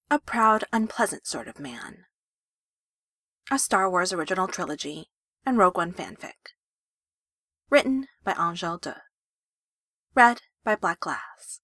A proud, unpleasant sort of man. A Star Wars original trilogy and Rogue One fanfic. Written by Angel De. Read by Black Glass.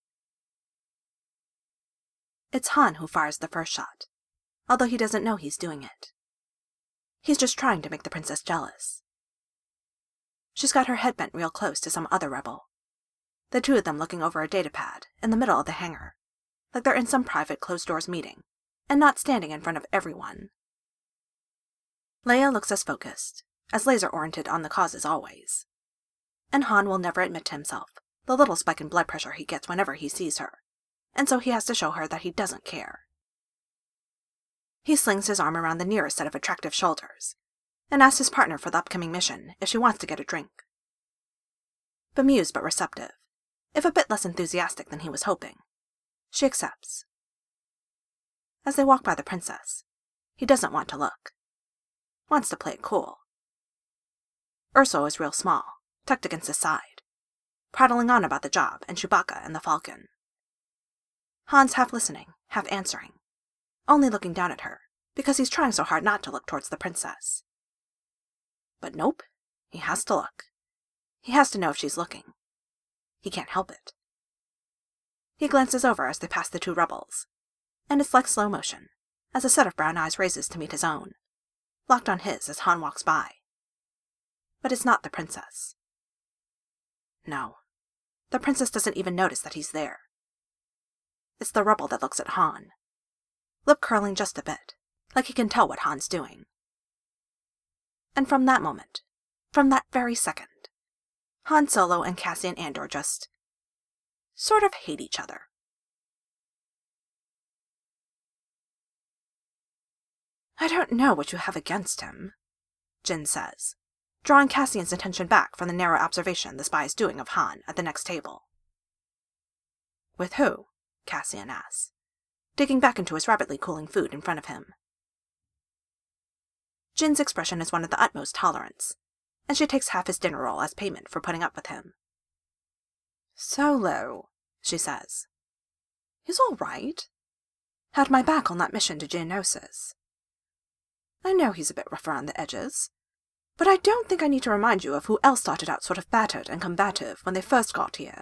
It's Han who fires the first shot, although he doesn't know he's doing it. He's just trying to make the princess jealous. She's got her head bent real close to some other rebel, the two of them looking over a datapad in the middle of the hangar, like they're in some private closed-doors meeting, and not standing in front of everyone. Leia looks as focused, as laser-oriented on the cause as always. And Han will never admit to himself the little spike in blood pressure he gets whenever he sees her, and so he has to show her that he doesn't care. He slings his arm around the nearest set of attractive shoulders, and asks his partner for the upcoming mission if she wants to get a drink. Bemused but receptive, if a bit less enthusiastic than he was hoping, she accepts. As they walk by the princess, he doesn't want to look. Wants to play it cool. Urso is real small, tucked against his side, prattling on about the job and Chewbacca and the Falcon. Han's half listening, half answering, only looking down at her because he's trying so hard not to look towards the princess. But nope, he has to look. He has to know if she's looking. He can't help it. He glances over as they pass the two rebels, and it's like slow motion, as a set of brown eyes raises to meet his own, locked on his as Han walks by. But it's not the princess. No, the princess doesn't even notice that he's there. It's the rebel that looks at Han, lip curling just a bit, like he can tell what Han's doing. And from that moment, from that very second, Han Solo and Cassian Andor just sort of hate each other. I don't know what you have against him, Jyn says, drawing Cassian's attention back from the narrow observation the spy is doing of Han at the next table. With who? Cassian asks, digging back into his rapidly cooling food in front of him. Jyn's expression is one of the utmost tolerance, and she takes half his dinner roll as payment for putting up with him. Solo, she says. He's all right. Had my back on that mission to Geonosis. I know he's a bit rough around the edges, but I don't think I need to remind you of who else started out sort of battered and combative when they first got here.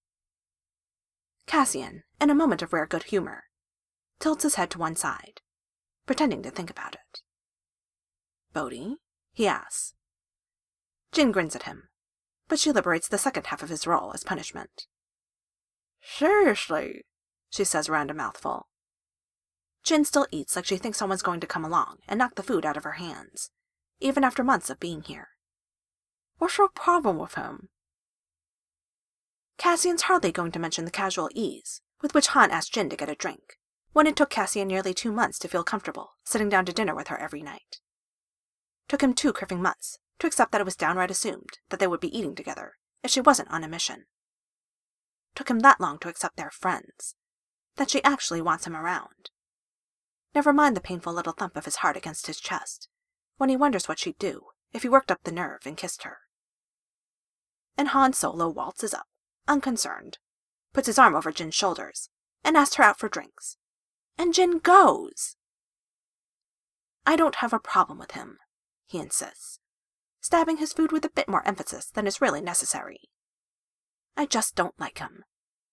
Cassian, in a moment of rare good humor, tilts his head to one side, pretending to think about it. Bodhi? He asks. Jyn grins at him, but she liberates the second half of his roll as punishment. Seriously, she says around a mouthful. Jyn still eats like she thinks someone's going to come along and knock the food out of her hands, even after months of being here. What's your problem with him? Cassian's hardly going to mention the casual ease with which Han asked Jyn to get a drink, when it took Cassian nearly 2 months to feel comfortable sitting down to dinner with her every night. Took him 2 cripping months to accept that it was downright assumed that they would be eating together if she wasn't on a mission. Took him that long to accept they're friends, that she actually wants him around. Never mind the painful little thump of his heart against his chest, when he wonders what she'd do if he worked up the nerve and kissed her. And Han Solo waltzes up, unconcerned, puts his arm over Jyn's shoulders, and asks her out for drinks. And Jyn goes! I don't have a problem with him, he insists, stabbing his food with a bit more emphasis than is really necessary. I just don't like him.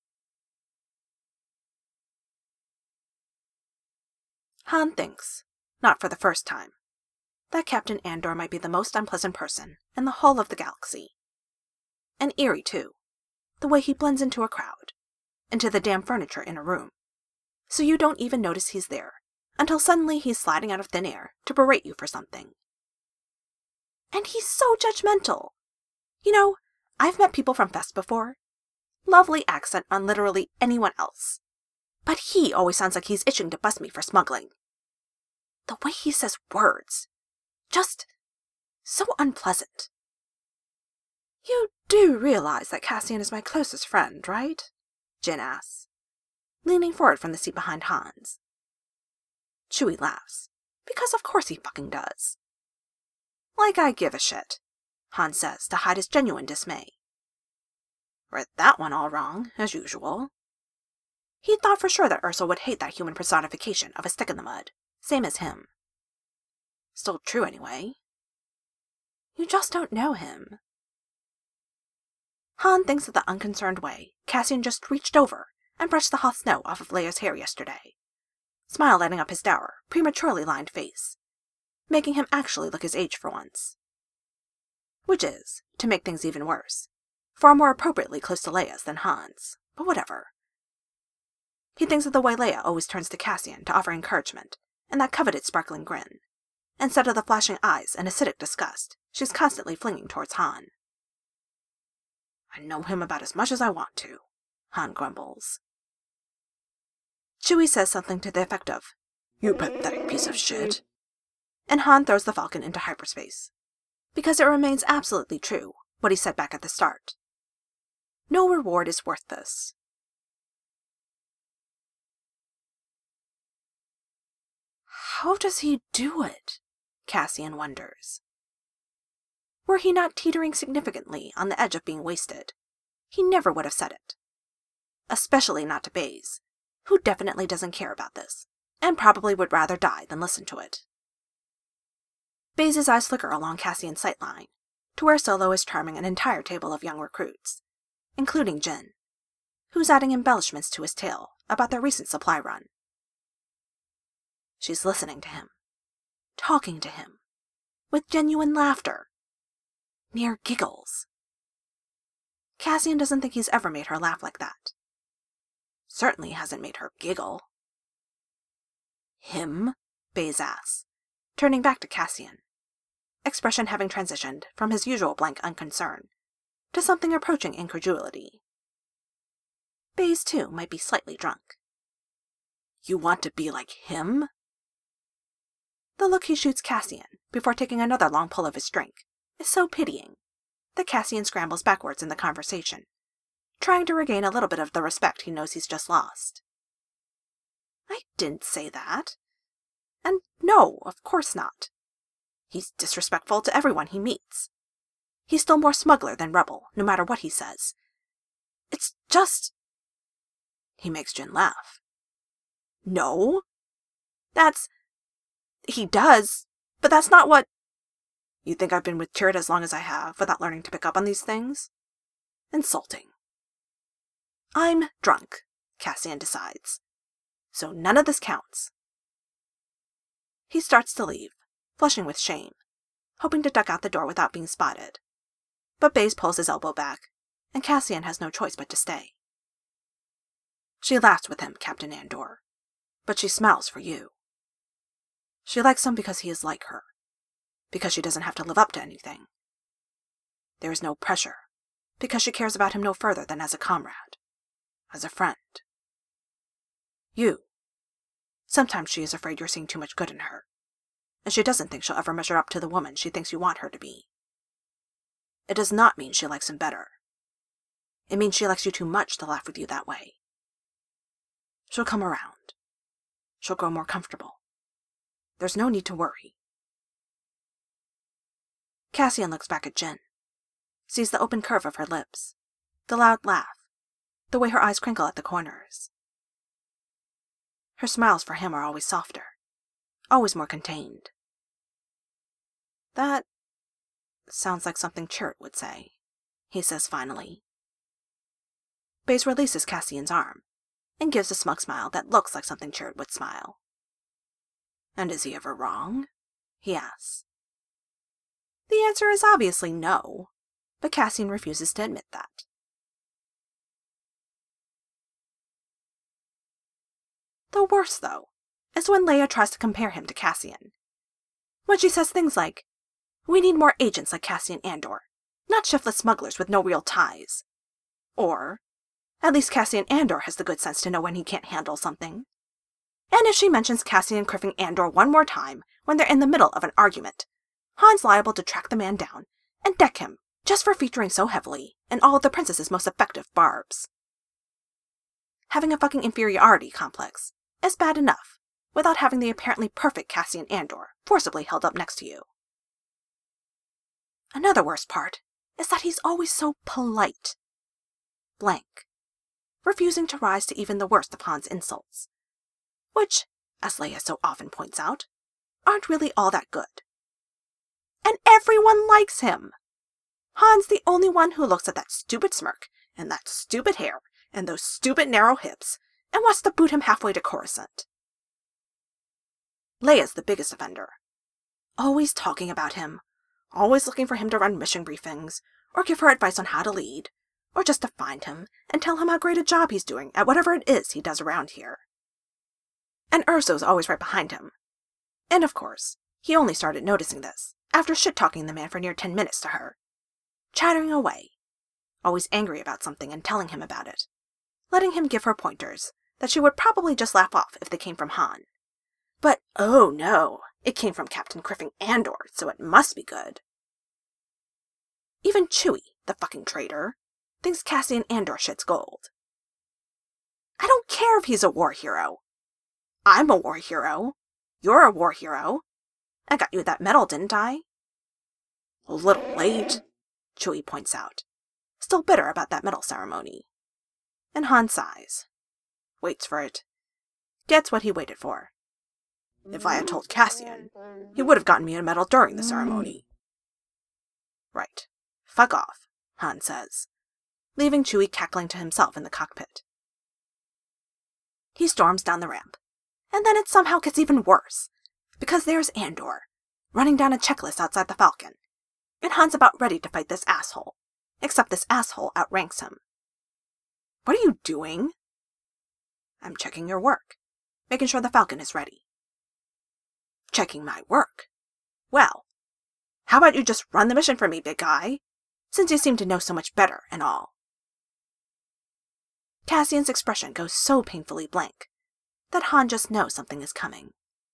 Han thinks, not for the first time, that Captain Andor might be the most unpleasant person in the whole of the galaxy. And eerie, too, the way he blends into a crowd, into the damn furniture in a room, so you don't even notice he's there, until suddenly he's sliding out of thin air to berate you for something. And he's so judgmental. You know, I've met people from Fest before. Lovely accent on literally anyone else. But he always sounds like he's itching to bust me for smuggling. The way he says words. Just so unpleasant. You do realize that Cassian is my closest friend, right? Jyn asks, leaning forward from the seat behind Han's. Chewie laughs, because of course he fucking does. Like I give a shit, Han says to hide his genuine dismay. Read that one all wrong, as usual. He thought for sure that Ursula would hate that human personification of a stick in the mud, same as him. Still true anyway. You just don't know him. Han thinks of the unconcerned way Cassian just reached over and brushed the hot snow off of Leia's hair yesterday, smile lighting up his dour, prematurely lined face, making him actually look his age for once. Which is, to make things even worse, far more appropriately close to Leia's than Han's, but whatever. He thinks of the way Leia always turns to Cassian to offer encouragement, and that coveted sparkling grin, instead of the flashing eyes and acidic disgust she's constantly flinging towards Han. I know him about as much as I want to, Han grumbles. Chewie says something to the effect of, "You pathetic piece of shit," and Han throws the Falcon into hyperspace, because it remains absolutely true what he said back at the start. No reward is worth this. How does he do it? Cassian wonders. Were he not teetering significantly on the edge of being wasted, he never would have said it. Especially not to Baze, who definitely doesn't care about this, and probably would rather die than listen to it. Baze's eyes flicker along Cassian's sightline, to where Solo is charming an entire table of young recruits, including Jyn, who's adding embellishments to his tale about their recent supply run. She's listening to him, talking to him, with genuine laughter, near giggles. Cassian doesn't think he's ever made her laugh like that. Certainly hasn't made her giggle. Him? Baze asks, turning back to Cassian, expression having transitioned from his usual blank unconcern to something approaching incredulity. Baze, too, might be slightly drunk. You want to be like him? The look he shoots Cassian before taking another long pull of his drink is so pitying that Cassian scrambles backwards in the conversation, trying to regain a little bit of the respect he knows he's just lost. I didn't say that. And no, of course not. He's disrespectful to everyone he meets. He's still more smuggler than rebel, no matter what he says. It's just... He makes Jyn laugh. No. He does, but that's not what... You think I've been with Chirrut as long as I have without learning to pick up on these things? Insulting. I'm drunk, Cassian decides, so none of this counts. He starts to leave, flushing with shame, hoping to duck out the door without being spotted. But Baze pulls his elbow back, and Cassian has no choice but to stay. She laughs with him, Captain Andor, but she smiles for you. She likes him because he is like her, because she doesn't have to live up to anything. There is no pressure, because she cares about him no further than as a comrade, as a friend. You. Sometimes she is afraid you're seeing too much good in her, and she doesn't think she'll ever measure up to the woman she thinks you want her to be. It does not mean she likes him better. It means she likes you too much to laugh with you that way. She'll come around. She'll grow more comfortable. There's no need to worry. Cassian looks back at Jyn, sees the open curve of her lips, the loud laugh, the way her eyes crinkle at the corners. Her smiles for him are always softer, always more contained. That sounds like something Chirrut would say, he says finally. Baze releases Cassian's arm and gives a smug smile that looks like something Chirrut would smile. And is he ever wrong? He asks. The answer is obviously no, but Cassian refuses to admit that. The worst, though, is when Leia tries to compare him to Cassian. When she says things like, "We need more agents like Cassian Andor, not shiftless smugglers with no real ties." Or, "At least Cassian Andor has the good sense to know when he can't handle something." And if she mentions Cassian criffing Andor one more time when they're in the middle of an argument, Han's liable to track the man down and deck him just for featuring so heavily in all of the princess's most effective barbs. Having a fucking inferiority complex is bad enough without having the apparently perfect Cassian Andor forcibly held up next to you. Another worst part is that he's always so polite. Blank. refusing to rise to even the worst of Han's insults, which, as Leia so often points out, aren't really all that good. And everyone likes him! Han's the only one who looks at that stupid smirk, and that stupid hair, and those stupid narrow hips, and wants to boot him halfway to Coruscant. Leia's the biggest offender. Always talking about him, always looking for him to run mission briefings, or give her advice on how to lead, or just to find him and tell him how great a job he's doing at whatever it is he does around here. And Urso's always right behind him. And of course, he only started noticing this after shit-talking the man for near 10 minutes to her, chattering away, always angry about something and telling him about it, letting him give her pointers that she would probably just laugh off if they came from Han. But, oh no, it came from Captain Criffing Andor, so it must be good. Even Chewie, the fucking traitor, thinks Cassian Andor shit's gold. I don't care if he's a war hero. I'm a war hero. You're a war hero. I got you that medal, didn't I? A little late, Chewie points out, still bitter about that medal ceremony. And Han sighs, waits for it, gets what he waited for. If I had told Cassian, he would have gotten me a medal during the ceremony. Right. Fuck off, Han says, leaving Chewie cackling to himself in the cockpit. He storms down the ramp, and then it somehow gets even worse, because there's Andor, running down a checklist outside the Falcon, and Han's about ready to fight this asshole, except this asshole outranks him. What are you doing? I'm checking your work, making sure the Falcon is ready. Checking my work? Well, how about you just run the mission for me, big guy, since you seem to know so much better and all. Cassian's expression goes so painfully blank that Han just knows something is coming.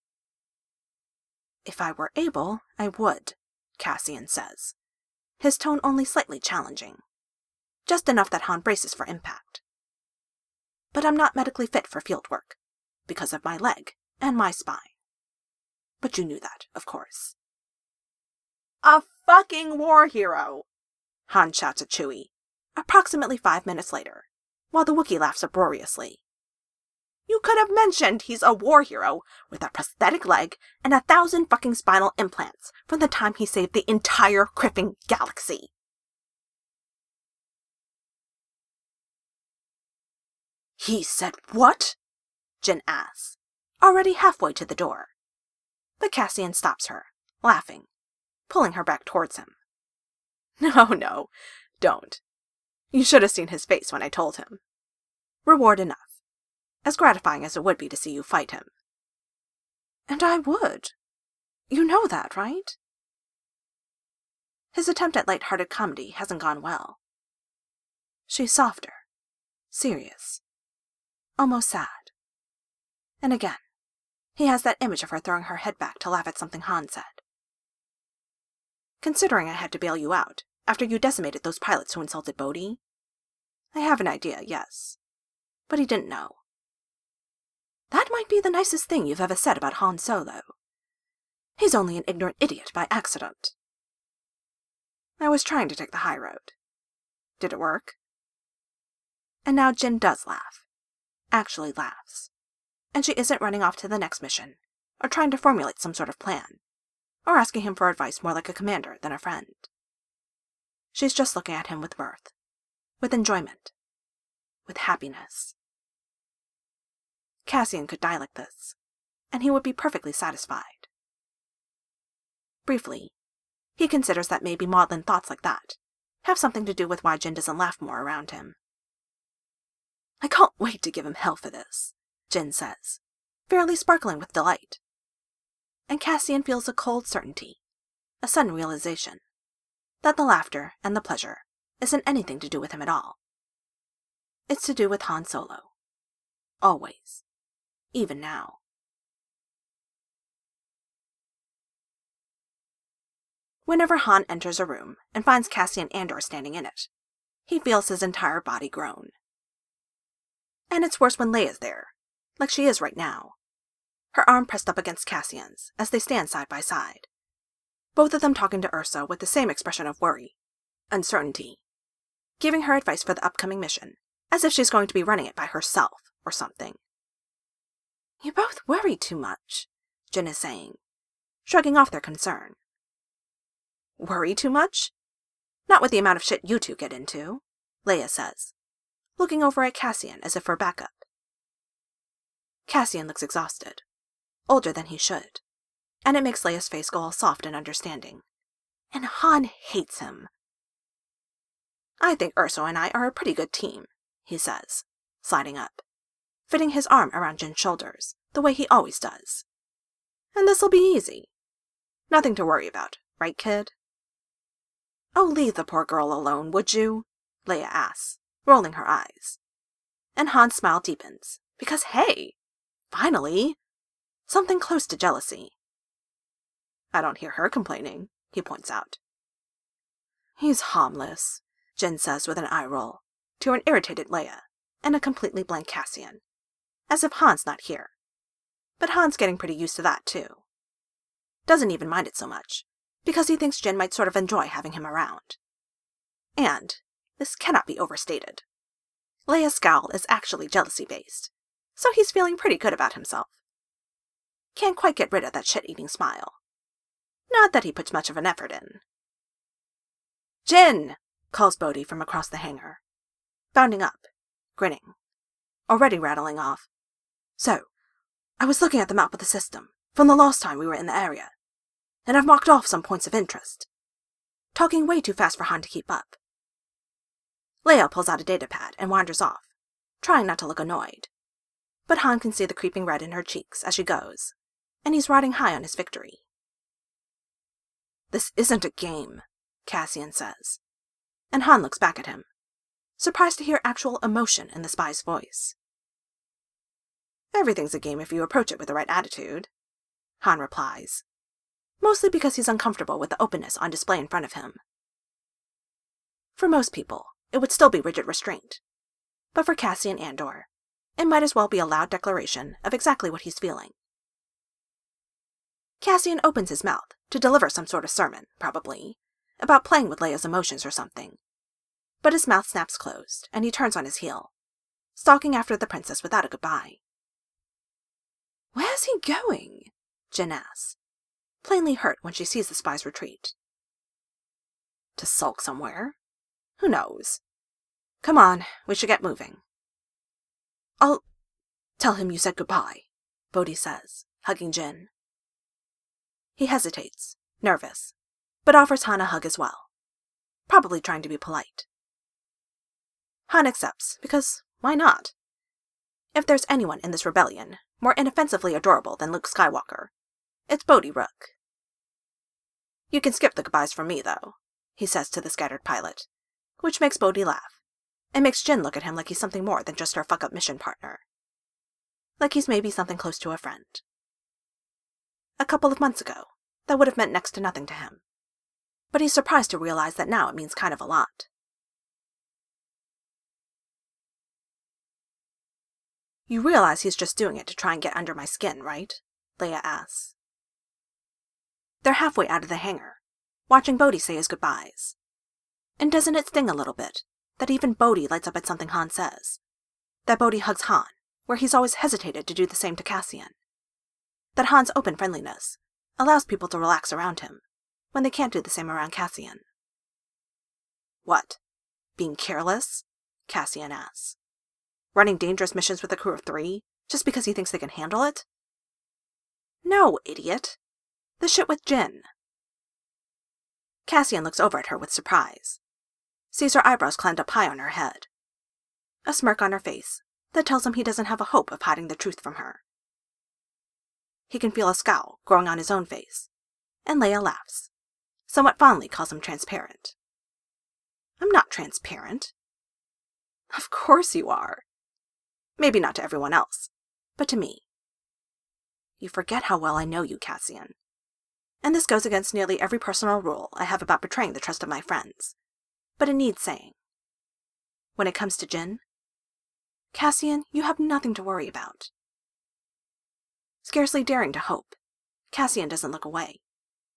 If I were able, I would, Cassian says, his tone only slightly challenging, just enough that Han braces for impact. But I'm not medically fit for field work, because of my leg and my spine. But you knew that, of course. A fucking war hero! Han shouts at Chewie, approximately 5 minutes later, while the Wookiee laughs uproariously. You could have mentioned he's a war hero with a prosthetic leg and 1,000 fucking spinal implants from the time he saved the entire Criffing galaxy. He said what? Jyn asks, already halfway to the door. But Cassian stops her, laughing, pulling her back towards him. No, don't. You should have seen his face when I told him. Reward enough. As gratifying as it would be to see you fight him. And I would. You know that, right? His attempt at light-hearted comedy hasn't gone well. She's softer, serious, almost sad. And again, he has that image of her throwing her head back to laugh at something Han said. Considering I had to bail you out after you decimated those pilots who insulted Bodhi, I have an idea, yes. But he didn't know. That might be the nicest thing you've ever said about Han Solo. He's only an ignorant idiot by accident. I was trying to take the high road. Did it work? And now Jyn does laugh. Actually laughs. And she isn't running off to the next mission, or trying to formulate some sort of plan, or asking him for advice more like a commander than a friend. She's just looking at him with mirth, with enjoyment, with happiness. Cassian could die like this, and he would be perfectly satisfied. Briefly, he considers that maybe maudlin thoughts like that have something to do with why Jyn doesn't laugh more around him. I can't wait to give him hell for this, Jyn says, fairly sparkling with delight. And Cassian feels a cold certainty, a sudden realization, that the laughter and the pleasure isn't anything to do with him at all. It's to do with Han Solo. Always. Even now. Whenever Han enters a room and finds Cassian Andor standing in it, he feels his entire body groan. And it's worse when Leia's there, like she is right now, her arm pressed up against Cassian's as they stand side by side, both of them talking to Ursa with the same expression of worry, uncertainty, giving her advice for the upcoming mission as if she's going to be running it by herself or something. You both worry too much, Jin is saying, shrugging off their concern. Worry too much? Not with the amount of shit you two get into, Leia says, looking over at Cassian as if for backup. Cassian looks exhausted, older than he should, and it makes Leia's face go all soft and understanding. And Han hates him. I think Erso and I are a pretty good team, he says, sliding up, fitting his arm around Jin's shoulders, the way he always does. And this'll be easy. Nothing to worry about, right, kid? Oh, leave the poor girl alone, would you? Leia asks, rolling her eyes. And Han's smile deepens, because hey, finally, something close to jealousy. I don't hear her complaining, he points out. He's harmless, Jin says with an eye roll, to an irritated Leia and a completely blank Cassian, as if Han's not here. But Han's getting pretty used to that, too. Doesn't even mind it so much, because he thinks Jin might sort of enjoy having him around. And this cannot be overstated. Leia's scowl is actually jealousy-based, so he's feeling pretty good about himself. Can't quite get rid of that shit-eating smile. Not that he puts much of an effort in. Jin! Calls Bodhi from across the hangar, bounding up, grinning, already rattling off. So, I was looking at the map of the system from the last time we were in the area, and I've marked off some points of interest. Talking way too fast for Han to keep up. Leia pulls out a datapad and wanders off, trying not to look annoyed. But Han can see the creeping red in her cheeks as she goes, and he's riding high on his victory. This isn't a game, Cassian says, and Han looks back at him, surprised to hear actual emotion in the spy's voice. Everything's a game if you approach it with the right attitude, Han replies, mostly because he's uncomfortable with the openness on display in front of him. For most people, it would still be rigid restraint, but for Cassian Andor, it might as well be a loud declaration of exactly what he's feeling. Cassian opens his mouth to deliver some sort of sermon, probably, about playing with Leia's emotions or something. But his mouth snaps closed, and he turns on his heel, stalking after the princess without a goodbye. Where's he going? Jin asks, plainly hurt when she sees the spy's retreat. To sulk somewhere? Who knows? Come on, we should get moving. I'll tell him you said goodbye, Bodhi says, hugging Jin. He hesitates, nervous, but offers Han a hug as well, probably trying to be polite. Han accepts, because why not? If there's anyone in this rebellion more inoffensively adorable than Luke Skywalker, it's Bodhi Rook. You can skip the goodbyes for me, though, he says to the scattered pilot, which makes Bodhi laugh, and makes Jin look at him like he's something more than just her fuck-up mission partner. Like he's maybe something close to a friend. A couple of months ago, that would have meant next to nothing to him. But he's surprised to realize that now it means kind of a lot. You realize he's just doing it to try and get under my skin, right? Leia asks. They're halfway out of the hangar, watching Bodhi say his goodbyes. And doesn't it sting a little bit that even Bodhi lights up at something Han says? That Bodhi hugs Han, where he's always hesitated to do the same to Cassian. That Han's open friendliness allows people to relax around him, when they can't do the same around Cassian. What? Being careless? Cassian asks. Running dangerous missions with a crew of 3, just because he thinks they can handle it? No, idiot. The shit with Jin. Cassian looks over at her with surprise, sees her eyebrows climbed up high on her head, a smirk on her face that tells him he doesn't have a hope of hiding the truth from her. He can feel a scowl growing on his own face, and Leia laughs, somewhat fondly calls him transparent. I'm not transparent. Of course you are. Maybe not to everyone else, but to me. You forget how well I know you, Cassian. And this goes against nearly every personal rule I have about betraying the trust of my friends, but it needs saying. When it comes to Jin, Cassian, you have nothing to worry about. Scarcely daring to hope, Cassian doesn't look away.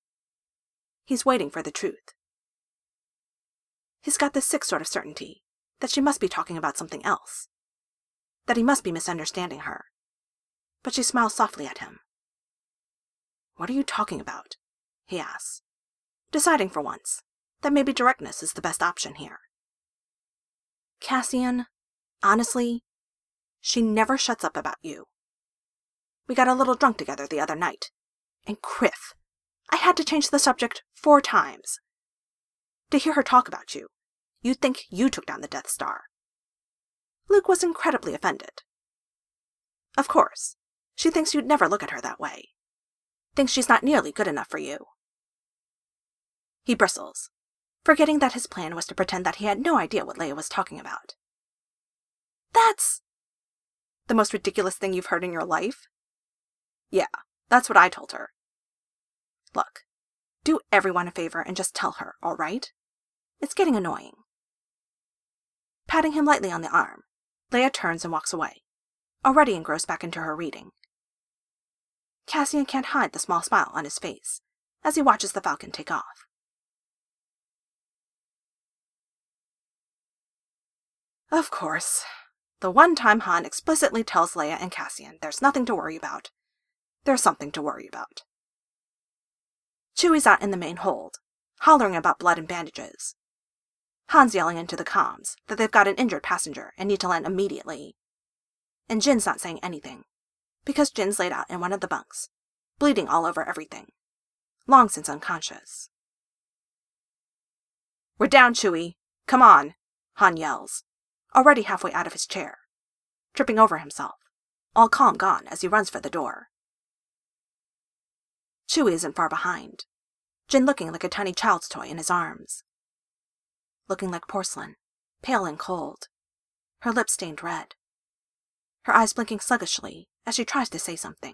He's waiting for the truth. He's got this sick sort of certainty that she must be talking about something else, that he must be misunderstanding her. But she smiles softly at him. "What are you talking about?" he asks, deciding for once that maybe directness is the best option here. "Cassian, honestly, she never shuts up about you. We got a little drunk together the other night, and Criff, I had to change the subject 4 times. To hear her talk about you, you'd think you took down the Death Star." Luke was incredibly offended. Of course, she thinks you'd never look at her that way. Thinks she's not nearly good enough for you. He bristles, forgetting that his plan was to pretend that he had no idea what Leia was talking about. "That's the most ridiculous thing you've heard in your life?" "Yeah, that's what I told her." "Look, do everyone a favor and just tell her, all right? It's getting annoying." Patting him lightly on the arm, Leia turns and walks away, already engrossed back into her reading. Cassian can't hide the small smile on his face as he watches the Falcon take off. Of course, the one time Han explicitly tells Leia and Cassian there's nothing to worry about, there's something to worry about. Chewie's out in the main hold, hollering about blood and bandages. Han's yelling into the comms that they've got an injured passenger and need to land immediately. And Jin's not saying anything, because Jin's laid out in one of the bunks, bleeding all over everything, long since unconscious. "We're down, Chewie! Come on!" Han yells, already halfway out of his chair, tripping over himself, all calm gone as he runs for the door. Chewie isn't far behind, Jin looking like a tiny child's toy in his arms. Looking like porcelain, pale and cold, her lips stained red, her eyes blinking sluggishly as she tries to say something.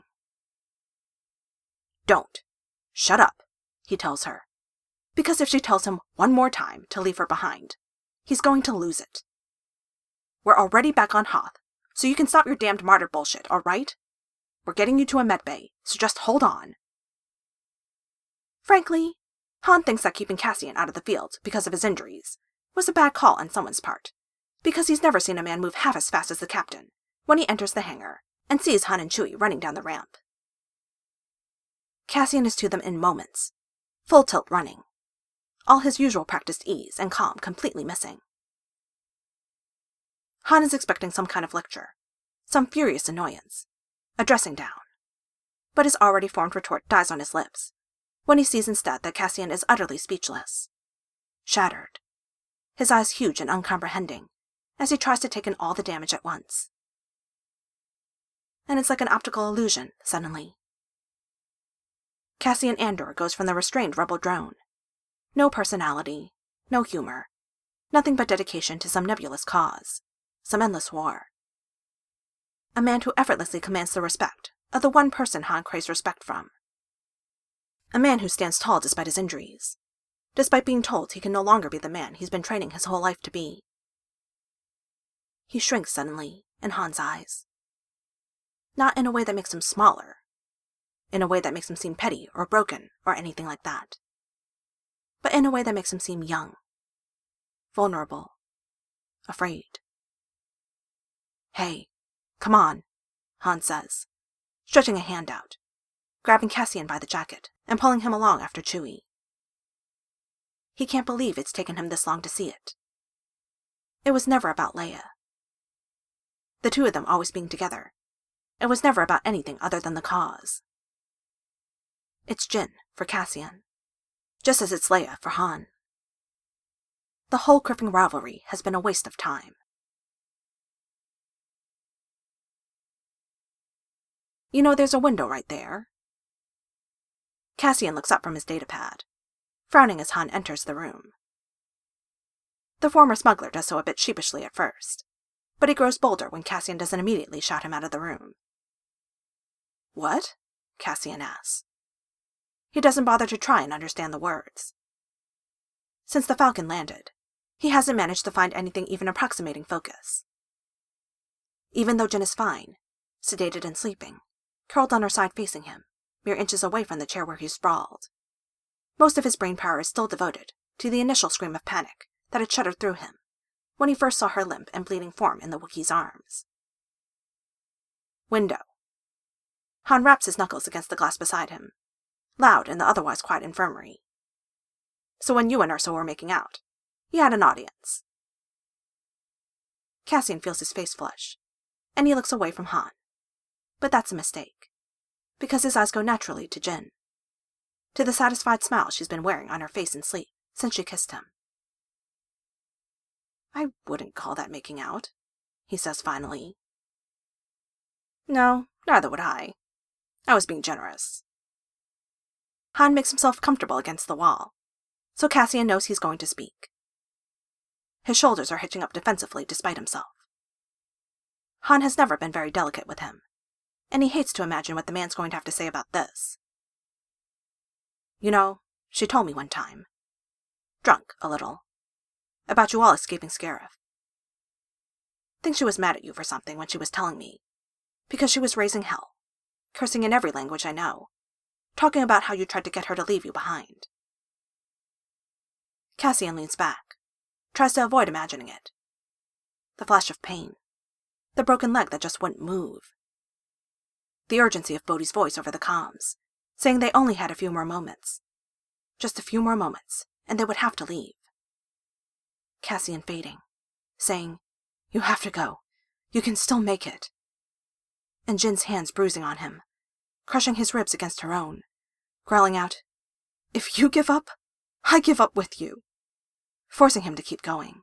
"Don't. Shut up," he tells her, because if she tells him one more time to leave her behind, he's going to lose it. "We're already back on Hoth, so you can stop your damned martyr bullshit, all right? We're getting you to a med bay, so just hold on." Frankly, Han thinks that keeping Cassian out of the field because of his injuries was a bad call on someone's part, because he's never seen a man move half as fast as the captain when he enters the hangar and sees Han and Chewie running down the ramp. Cassian is to them in moments, full tilt running, all his usual practiced ease and calm completely missing. Han is expecting some kind of lecture, some furious annoyance, a dressing down, but his already formed retort dies on his lips when he sees instead that Cassian is utterly speechless, shattered, his eyes huge and uncomprehending as he tries to take in all the damage at once. And it's like an optical illusion, suddenly. Cassian Andor goes from the restrained rebel drone. No personality, no humor, nothing but dedication to some nebulous cause, some endless war. A man who effortlessly commands the respect of the one person Han craves respect from. A man who stands tall despite his injuries, despite being told he can no longer be the man he's been training his whole life to be. He shrinks suddenly in Han's eyes. Not in a way that makes him smaller, in a way that makes him seem petty or broken or anything like that, but in a way that makes him seem young, vulnerable, afraid. "Hey, come on," Han says, stretching a hand out, grabbing Cassian by the jacket and pulling him along after Chewie. He can't believe it's taken him this long to see it. It was never about Leia. The two of them always being together, it was never about anything other than the cause. It's Jin for Cassian, just as it's Leia for Han. The whole Criffing rivalry has been a waste of time. "You know there's a window right there?" Cassian looks up from his datapad, frowning as Han enters the room. The former smuggler does so a bit sheepishly at first, but he grows bolder when Cassian doesn't immediately shout him out of the room. "What?" Cassian asks. He doesn't bother to try and understand the words. Since the Falcon landed, he hasn't managed to find anything even approximating focus. Even though Jin is fine, sedated and sleeping, curled on her side facing him, mere inches away from the chair where he sprawled, most of his brain power is still devoted to the initial scream of panic that had shuddered through him when he first saw her limp and bleeding form in the Wookiee's arms. Window. Han raps his knuckles against the glass beside him, loud in the otherwise quiet infirmary. So when you and Ursa were making out, he had an audience. Cassian feels his face flush, and he looks away from Han. But that's a mistake, because his eyes go naturally to Jin, to the satisfied smile she's been wearing on her face in sleep since she kissed him. I wouldn't call that making out, he says finally. No, neither would I. I was being generous. Han makes himself comfortable against the wall, so Cassian knows he's going to speak. His shoulders are hitching up defensively despite himself. Han has never been very delicate with him, and he hates to imagine what the man's going to have to say about this. You know, she told me one time, drunk a little, about you all escaping Scarif. Think she was mad at you for something when she was telling me, because she was raising hell, cursing in every language I know, talking about how you tried to get her to leave you behind. Cassian leans back, tries to avoid imagining it. The flash of pain, the broken leg that just wouldn't move. The urgency of Bodhi's voice over the comms, saying they only had a few more moments. Just a few more moments, and they would have to leave. Cassian fading, saying, "You have to go. You can still make it." And Jin's hands bruising on him, crushing his ribs against her own, growling out, "If you give up, I give up with you," forcing him to keep going.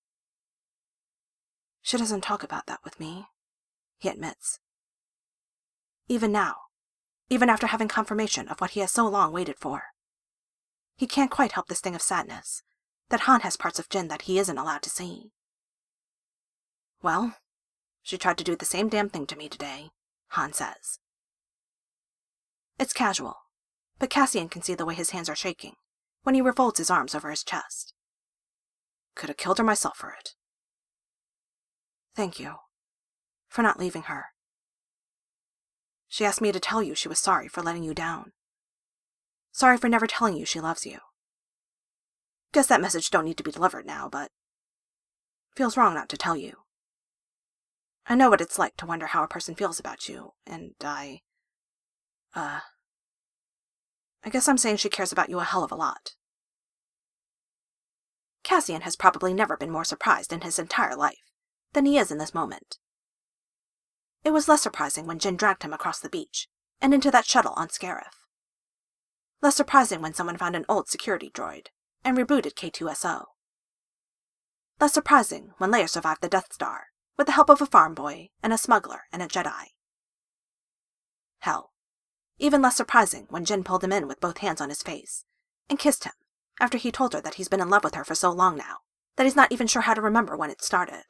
She doesn't talk about that with me, he admits. Even now, even after having confirmation of what he has so long waited for, he can't quite help the sting of sadness that Han has parts of Jin that he isn't allowed to see. Well, she tried to do the same damn thing to me today, Han says. It's casual, but Cassian can see the way his hands are shaking when he refolds his arms over his chest. Could have killed her myself for it. Thank you for not leaving her. She asked me to tell you she was sorry for letting you down. Sorry for never telling you she loves you. Guess that message don't need to be delivered now, but feels wrong not to tell you. I know what it's like to wonder how a person feels about you, and I guess I'm saying she cares about you a hell of a lot. Cassian has probably never been more surprised in his entire life than he is in this moment. It was less surprising when Jin dragged him across the beach and into that shuttle on Scarif. Less surprising when someone found an old security droid and rebooted K2SO. Less surprising when Leia survived the Death Star with the help of a farm boy and a smuggler and a Jedi. Hell, even less surprising when Jin pulled him in with both hands on his face and kissed him after he told her that he's been in love with her for so long now that he's not even sure how to remember when it started.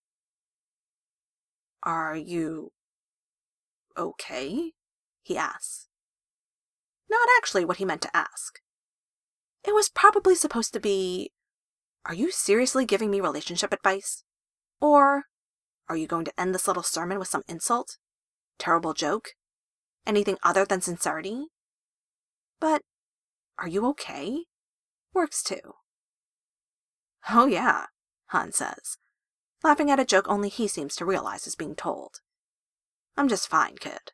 Are you okay? He asks. Not actually what he meant to ask. It was probably supposed to be, are you seriously giving me relationship advice? Or, are you going to end this little sermon with some insult? Terrible joke? Anything other than sincerity? But, are you okay? Works too. Oh yeah, Han says, laughing at a joke only he seems to realize is being told. I'm just fine, kid.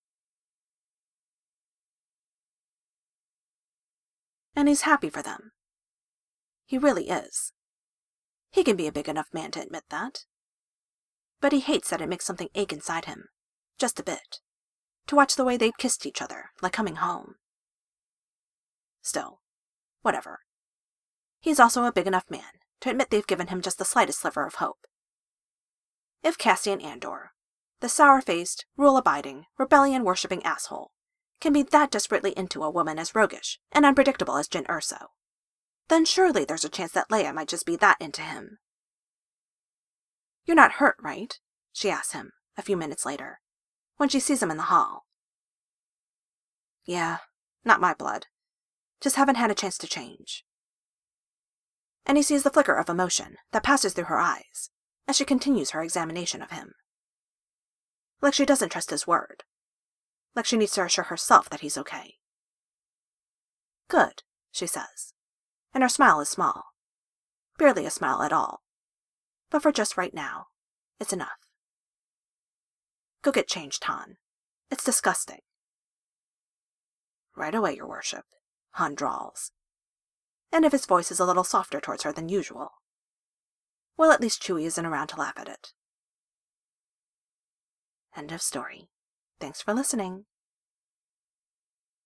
And he's happy for them. He really is. He can be a big enough man to admit that. But he hates that it makes something ache inside him, just a bit, to watch the way they'd kissed each other, like coming home. Still, whatever. He's also a big enough man to admit they've given him just the slightest sliver of hope. If Cassian Andor, the sour-faced, rule-abiding, rebellion-worshipping asshole, can be that desperately into a woman as roguish and unpredictable as Jyn Erso, then surely there's a chance that Leia might just be that into him. You're not hurt, right? She asks him, a few minutes later, when she sees him in the hall. Yeah, not my blood. Just haven't had a chance to change. And he sees the flicker of emotion that passes through her eyes as she continues her examination of him. Like she doesn't trust his word. Like she needs to assure herself that he's okay. Good, she says, and her smile is small. Barely a smile at all. But for just right now, it's enough. Go get changed, Han. It's disgusting. Right away, your worship, Han drawls. And if his voice is a little softer towards her than usual. Well, at least Chewie isn't around to laugh at it. End of story. Thanks for listening.